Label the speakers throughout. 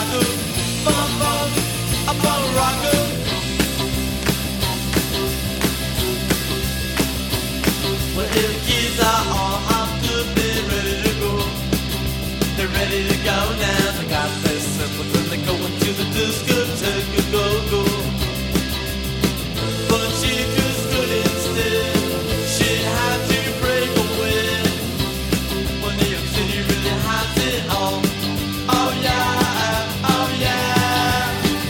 Speaker 1: rocker, bum bum, a bum rocker. Well, if the kids are all up to bed, ready to go. They're ready to go now. They got their circles and they're going to the discotheque, go go. But she just couldn't stay. She had to break away. Well, New York City really has it all. Oh yeah, oh yeah.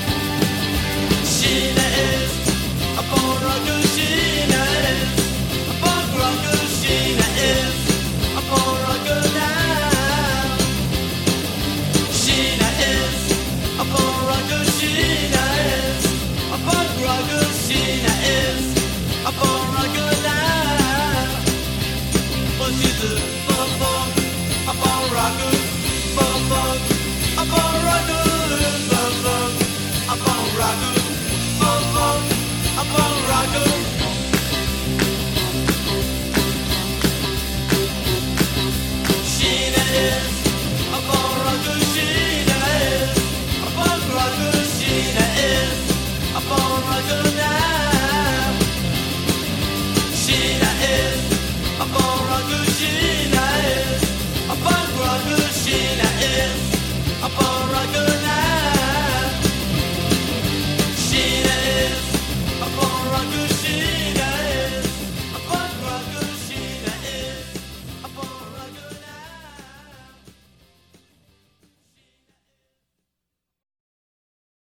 Speaker 1: Sheena is a born rocker. Sheena is a punk rocker. Sheena is a born rocker now. Sheena is a born rocker. Sheena is a punk rocker. Sheena is a born rocker now. Well, she's a bum a born rocker, bum a born rocker, bum a born rocker, bum a born rocker. Sheena is a born rocker. Sheena is a punk rocker. Sheena is a born rocker now. Sheena is a born rocker. Sheena is a punk rocker. Sheena is a born rocker now. Sheena is a born rocker. Sheena